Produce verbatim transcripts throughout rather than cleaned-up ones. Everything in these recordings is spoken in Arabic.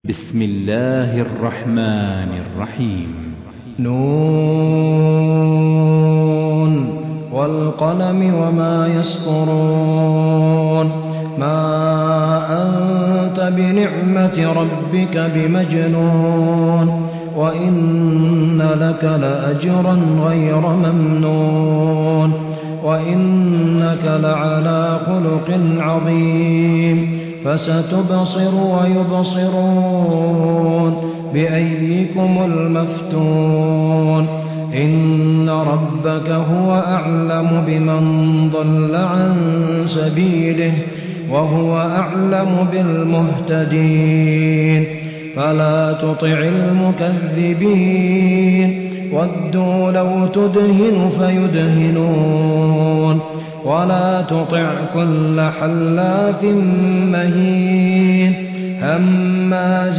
بسم الله الرحمن الرحيم. نون والقلم وما يسطرون. ما أنت بنعمة ربك بمجنون وإن لك لأجرا غير ممنون وإنك لعلى خلق عظيم. فستبصر ويبصرون بأيكم المفتون. إن ربك هو أعلم بمن ضل عن سبيله وهو أعلم بالمهتدين. فلا تطع المكذبين ودوا لو تدهن فيدهنون ولا تطع كل حلاف مهين هماز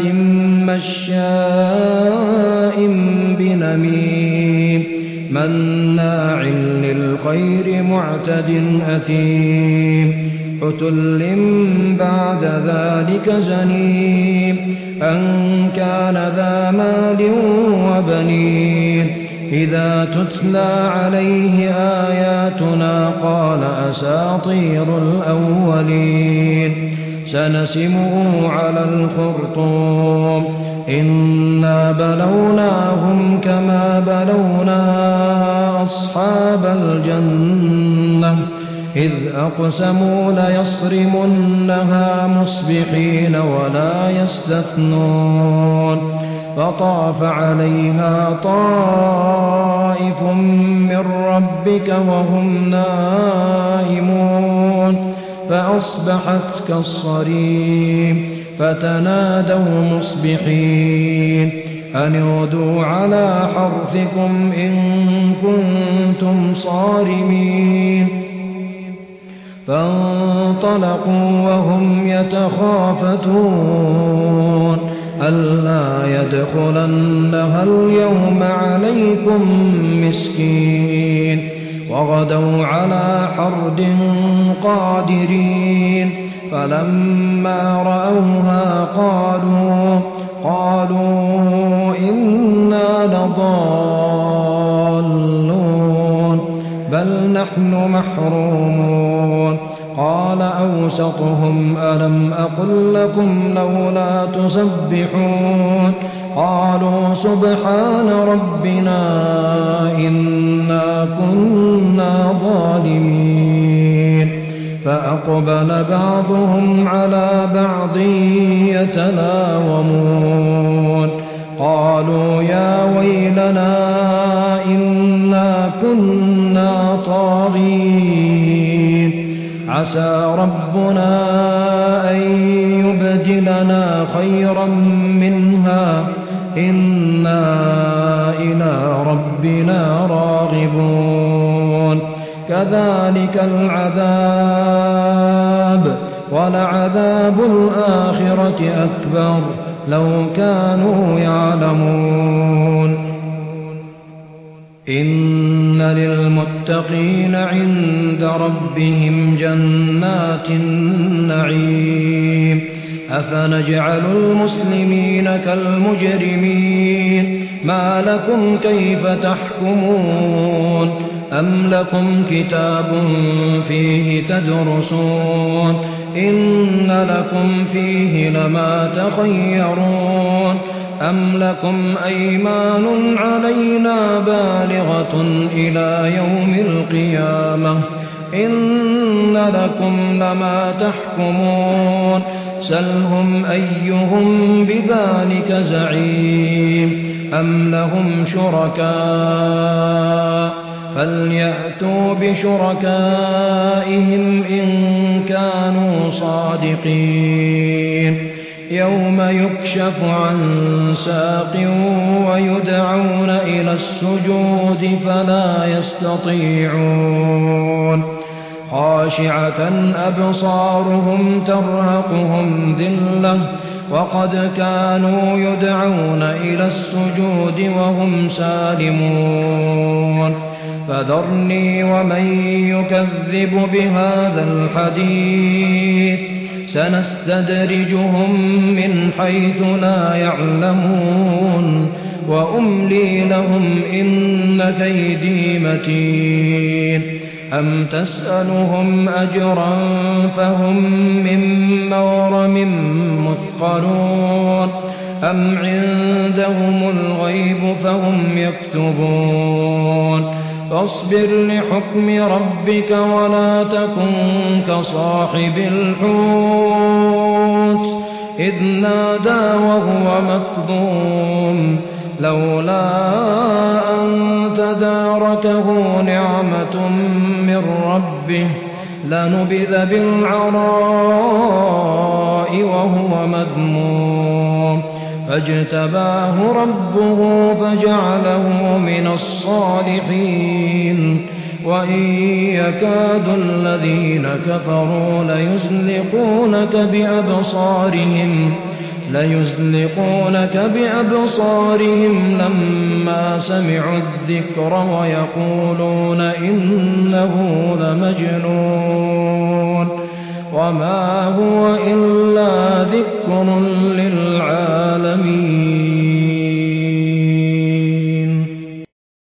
مشاء بنميم مناع للخير معتد أثيم عتل بعد ذلك زنيم أن كان ذا مال وبنين. إذا تتلى عليه آياتنا قال أساطير الأولين. سنسمه على الخرطوم. إنا بلوناهم كما بلونا أصحاب الجنة إذ أقسموا ليصرمنها مصبحين ولا يستثنون. فطاف عليها طائف من ربك وهم نائمون فأصبحت كالصريم. فتنادوا مصبحين أن اغدوا على حرثكم إن كنتم صارمين. فانطلقوا وهم يتخافتون ألا يدخلنها اليوم عليكم مسكين. وغدوا على حرد قادرين. فلما رأوها قالوا قالوا إنا لضالون بل نحن محرومون. قال أوسطهم ألم أقل لكم لولا تسبحون قالوا سبحان ربنا إنا كنا ظالمين. فأقبل بعضهم على بعض يتلاومون قالوا يا ويلنا إنا كنا طاغين عسى ربنا أن يبدلنا خيرا منها إنا إلى ربنا راغبون. كذلك العذاب ولعذاب الآخرة أكبر لو كانوا يعلمون. إن للمتقين عند ربهم جنات النعيم. أفنجعل المسلمين كالمجرمين ما لكم كيف تحكمون أم لكم كتاب فيه تدرسون إن لكم فيه لما تخيرون أم لكم أيمان علينا بالغة إلى يوم القيامة إن لكم لما تحكمون سلهم أيهم بذلك زعيم أم لهم شركاء فليأتوا بشركائهم إن كانوا صادقين. يوم يكشف عن ساق ويدعون إلى السجود فلا يستطيعون خاشعة أبصارهم ترهقهم ذلة وقد كانوا يدعون إلى السجود وهم سالمون. فذرني ومن يكذب بهذا الحديث سنستدرجهم من حيث لا يعلمون وأملي لهم إن كيدي متين أم تسألهم أجرا فهم من مغرم مثقلون أم عندهم الغيب فهم يكتبون فاصبر لحكم ربك ولا تكن كصاحب الحوت إذ نادى وهو مكظوم لولا أن تداركه نعمة من ربه لنبذ بالعراء وهو مذموم فاجتباه ربه فجعله من الصالحين وإن يكاد الذين كفروا ليزلقونك بأبصارهم ليزلقونك بأبصارهم لما سمعوا الذكر ويقولون إنه لمجنون وما